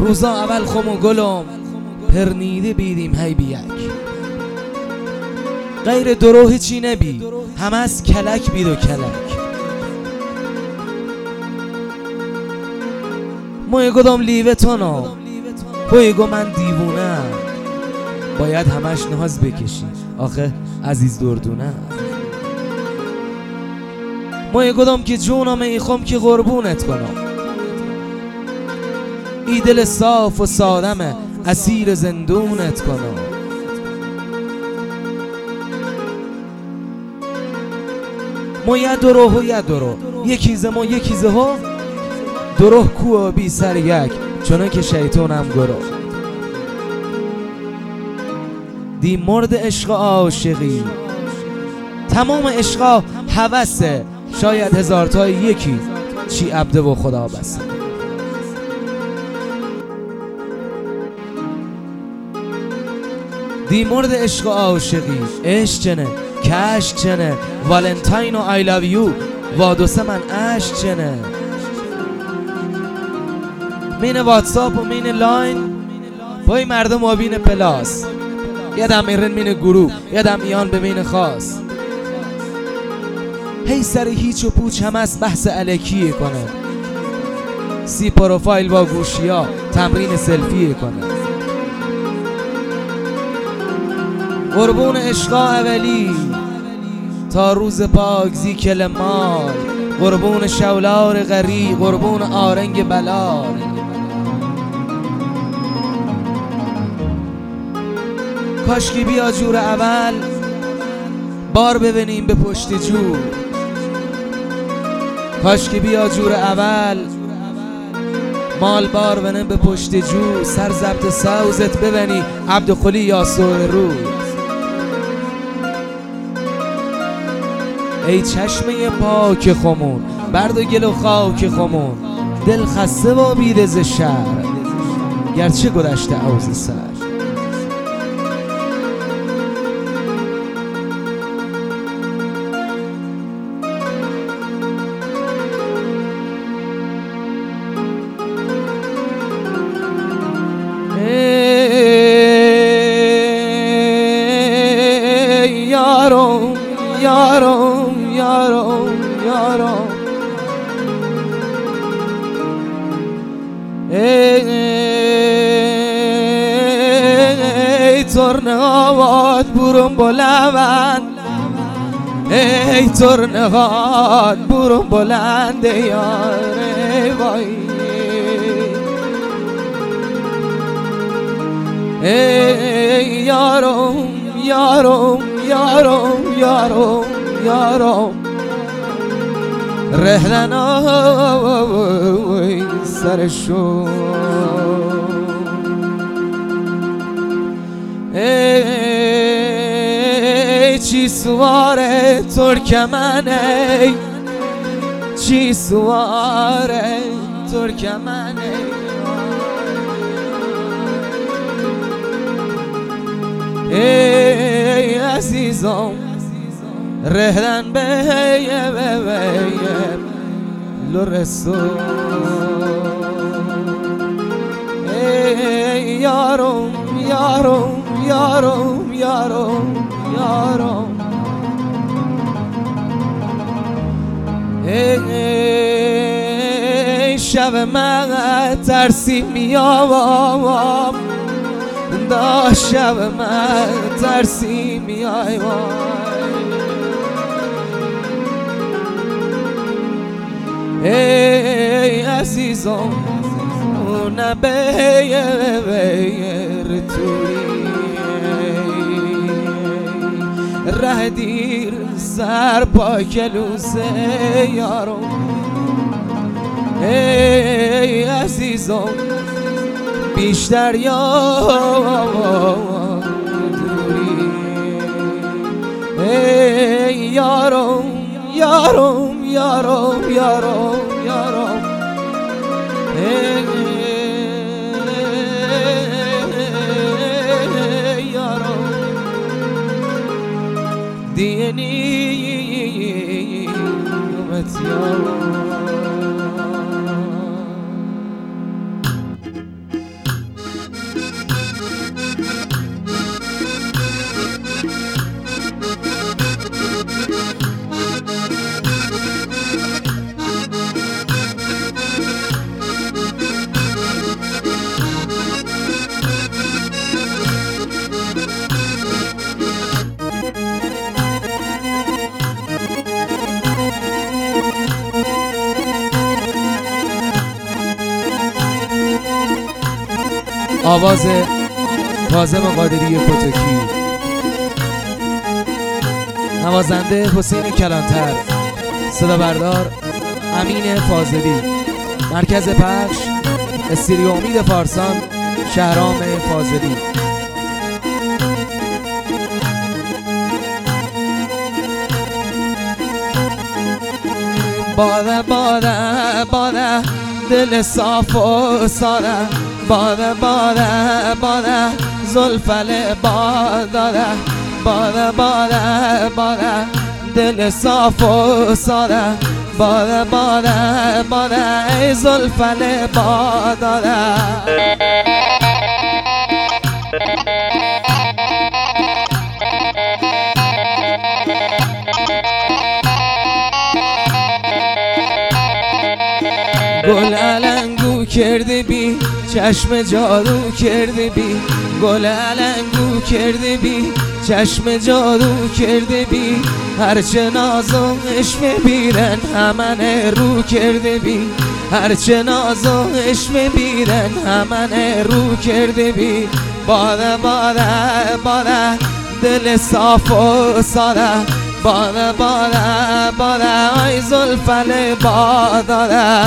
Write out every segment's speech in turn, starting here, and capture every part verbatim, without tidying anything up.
روزا اول خم و گلم پرنیده بیدیم هی بیک غیر دروه چی نبی هم از کلک بید و کلک موی گدام لیوه تانم بوی گو من دیوونه باید همش ناز بکشی آخه عزیز دردونه موی گدام که جونم ایخم که قربونت کنم ای دل صاف و سادمه اسیر زندونت کنم مو یه دروه و یه دروه یکیزه مو یکیزه ها دروه کوه بی سر یک چونه که شیطانم گروه دی مرد عشق عاشقی تمام عشقا هوسه شاید هزار تا یکی چی عبده و خدا بسه دی مرد عشق عاشقی عشق چنه کشک چنه والنتاین و آی لو یو وادوسه من عشق چنه مین واتساپ و مین لاین بای مردم و بین پلاس یادم میرن مین گروه یادم میان به مین خاص هی سر هیچ و پوچ هم از بحث الکیه کنه سی پروفایل با گوشی ها تمرین سلفیه کنه قربون عشقا اولی تا روز پاکزی کل مال قربون شولار غری قربون آرنگ بلال کاشکی بیا جور اول بار ببینیم به پشت جور کاشکی بیا جور اول مال بار بنیم به پشت جو سر زبط سوزت ببینی عبدالخلی یا سور رو ای چشمه پاک خمون برد و گل و خاک خمون دل خسته و بیده ز شهر گرچه گذشته عوض سر یارم یارم یارم یارم ای ترنه هات برون بلند ای ترنه هات برون بلند یار وای ای یارم یارم یارم یارم یارم رهلن آوی سرشون ای چی سواره ترکمنه چی سواره ترکمنه ای عزیزم رهلن به لرسون ای یارم یارم یارم یارم یارم ای شب من ترسی میام دا شب من ترسی میای ای عزیزم اون بیر توی ره دیر سر پا کلوسه یارم ای عزیزم بیشتر یار دوری ای یارم یارم یارم یارم یارم ای یارم دینی امت یارم آواز کاظم قادری کتکی، نوازنده حسین کلانتر، صدا بردار امین فاضلی، مرکز پخش استریو امید فارسان شهرام فاضلی. باده باده باده دل صاف و ساده، باده باده باده زلفل باداده، باده باده باده دل صاف و ساده، باده باده باده ای زلفل باداده. گل علنگو کرده بی چشم جادو کرده بی، گل علنگو کرده بی چشم جادو کرده بی، هرچه نازش میبینن همن رو کرده بی، هرچه نازش میبینن همن رو کرده بی. باده باده باده دل صاف و ساده، باده باده باده ای زلفل باداده.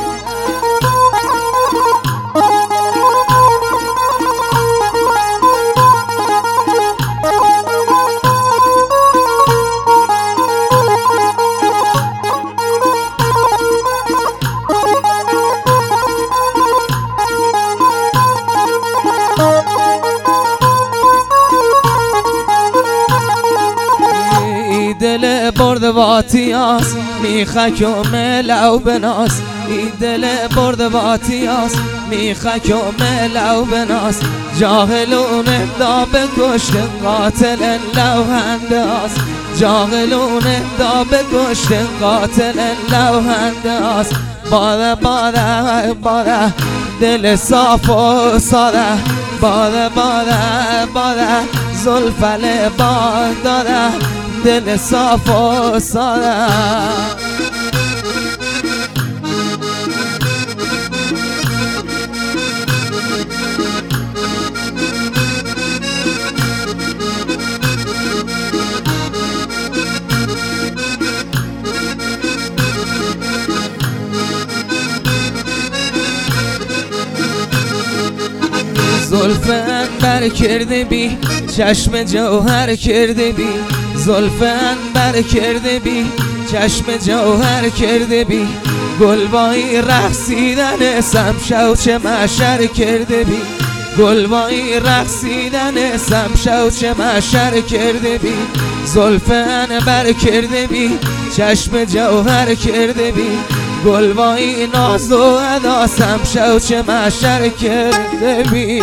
دل برد واتیاس میخک و ملو بناس، ای دل برد واتیاس میخک و ملو بناس، جاهلون دا بکشت قاتل لوهنداس، جاهلون دا بکشت قاتل لوهنداس. باده باده باده دل صاف و ساده، باده باده باده زلفل باداده، دل صاف و ساده. زلف عنبر کرده بی چشم جوهر کرده بی، زلف عنبر کرده بی چشم جوهر کرده بی، گلبایی رقصیدن سمشو چه محشر کرده بی، گلبایی رقصیدن سمشو چه محشر کرده بی. زلف عنبر کرده بی چشم جوهر کرده بی، گلبایی ناز و ادا سمشو چه محشر کرده بی.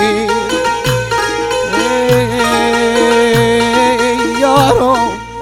یارو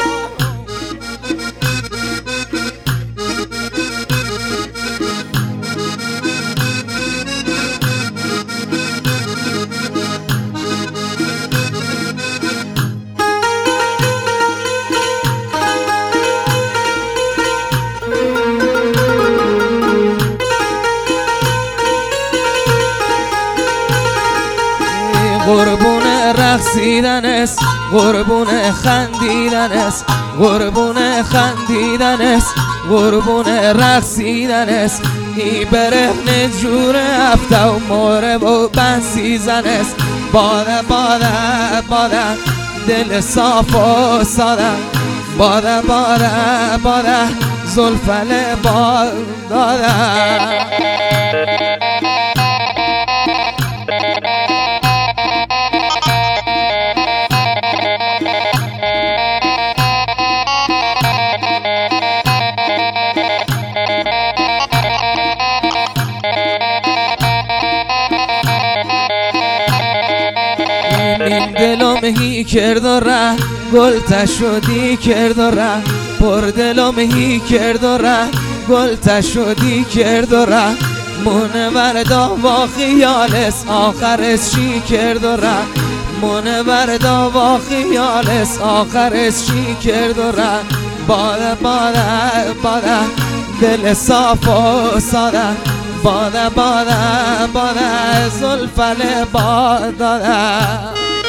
قربون رقصیدن است، قربون خندیدن است، قربون خندیدن است، قربون رقصیدن است، ای برهنه جور هفته و موره و بنسیزن است. باده باده باده دل صاف و ساده، باده باده باده زلفل باداده. این دلم هی کرد و ره گل تشدی کرد و ره، پر دلم هی کرد و ره گل تشدی کرد و ره، منوردا با خیالس آخرش چی کرد و ره، منوردا با خیالس آخرش چی کرد و ره. باده باده باده دل صاف و ساده، باده باده باده زلفل باده